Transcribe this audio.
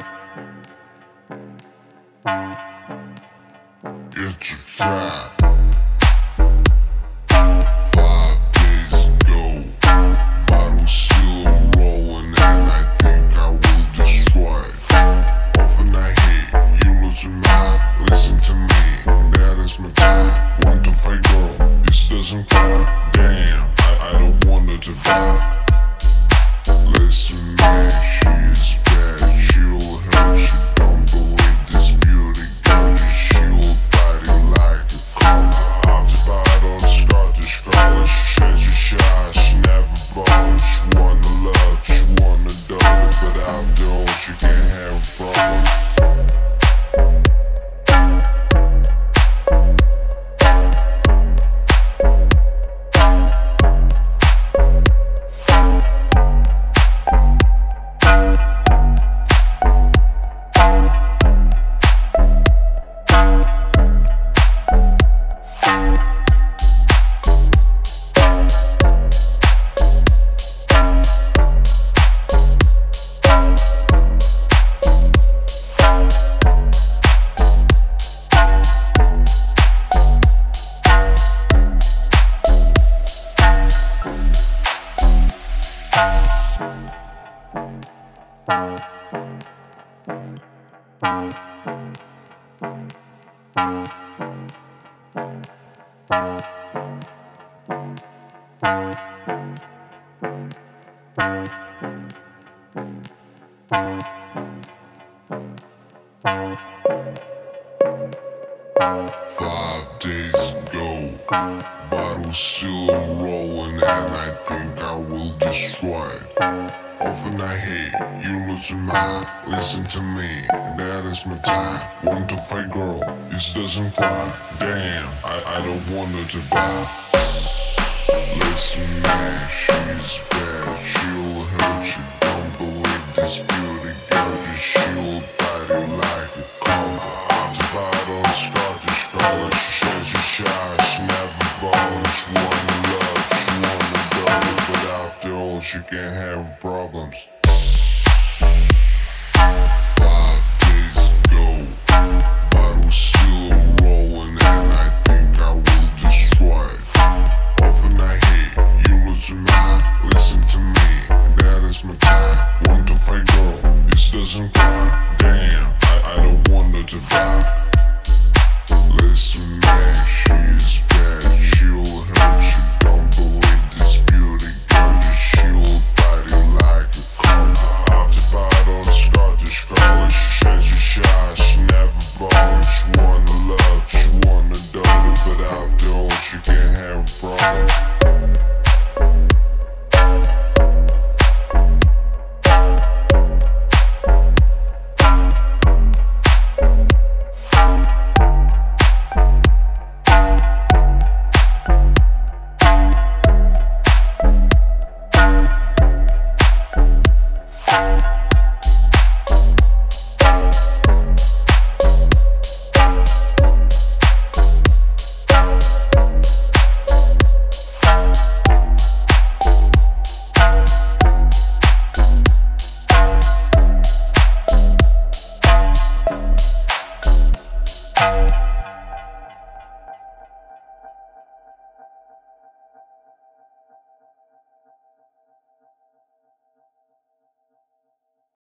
It's a trap. 5 days ago, bottle still rolling, and I think I will destroy it. Often I hate you losing my. Listen to me, that is my time. Want to fight, girl? This doesn't cry. Damn, I don't want her to die. Listen, man, she is bad. She'll hurt you. Don't believe this beauty, gorgeous. She'll bite you like a cobra. Off the bottle, Scottish college. She says you're shy, she never bothered. She wanna love, she wanna daughter, but after all, she can't have a problem. Five days ago, bottle still rolling, and I think I will destroy it. Often I hate you losing my. Listen to me, that is my time. Want to fight, girl? This doesn't cry. Damn, I don't want her to die. Listen, man, she's bad. She'll hurt you. Don't believe this beauty, gorgeous. She'll bite you like a cobra. Off the bottle, Scottish college. She says you're shy, she never bothered. She wanna love, she wanna daughter, but after all, she can't have problems. 5 days ago, bottle still rolling, and I think I will destroy it. Often I hate you losing my. Listen to me, that is my time. Want to fight, girl? This doesn't cry. Damn, I don't want her to die. Listen, man, she is bad.